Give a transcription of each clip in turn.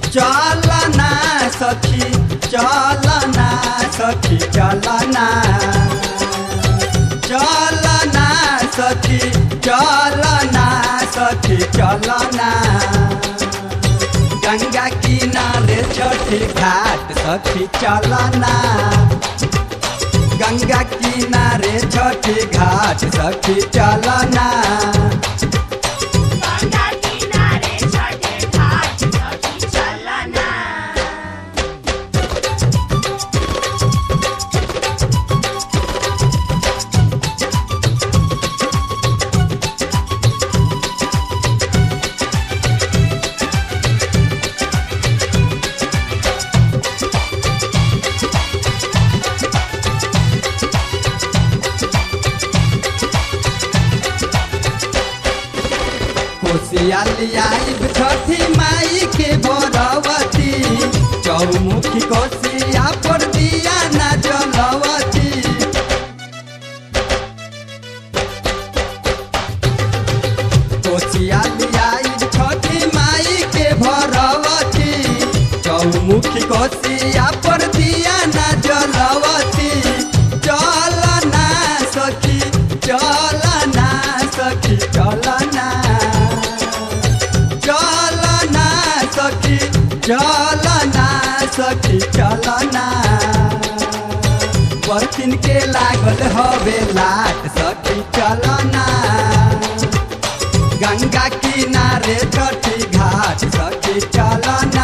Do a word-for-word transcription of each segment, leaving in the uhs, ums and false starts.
चलना सखी चलना सखी चलना चलना सखी चलना सखी चलना गंगा किनारे छठी घाट सखी चलना गंगा किनारे छठी घाट सखी चलना कोसियालियाइब छठी माई के बरवती चौमुखी कोसिया पर दिया न जलवती कोसियालियाइब छठी माई के बरवती चौमुखी कोसिया पर दिया न जलवती चलना सखी चलना सखी चलना चलना सखी चलना बर्तन के लागल हवे लाट सखी चलना गंगा किनारे छठी घाट सखी चलना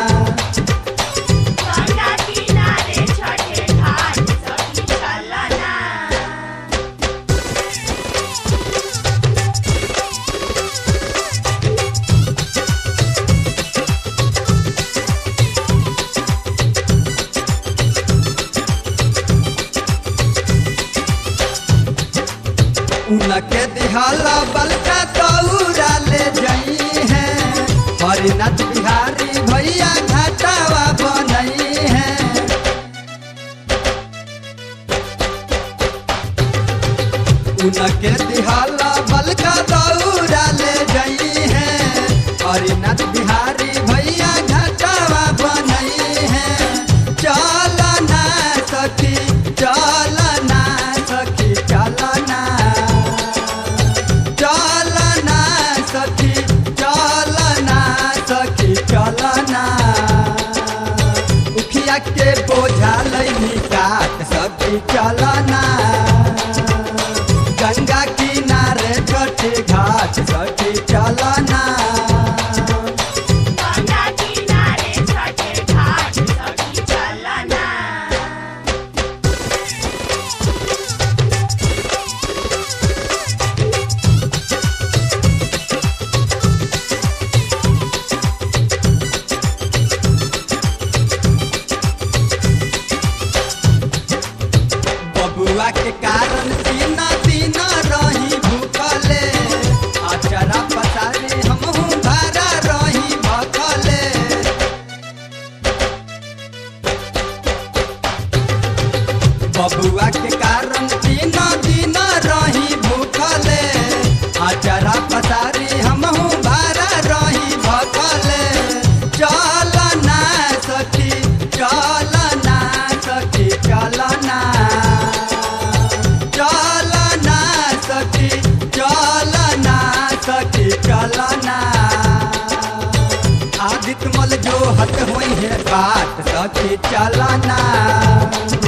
उनके दिहाला बलका दौरा ले जाई है हरिनाथ बिहारी भैया घाटावा बनई है उनके दिहाला बलका दौरा ले जाई है हरिनाथ बिहारी भैया घाटावा बनई है चलना सखी चलना सखी चलना चलना सखी चलना सखी चलना उखिया के बोझा लैनी काट सखी चलना गंगा किनारे छठी घाट सखी चलना बबुआ के कारण तीन दिन रही भूखले अचरा पसारी हमहू भरा रही भखले बबुआ के कारण तीन दिन रही भूखले अचरा पसारी हमहू भरा रही भखले चलना सखी चलना सखी चलना चलना सखी चलना सखी चलना आदित्य मल जो हट हुई है बात सखी चलना।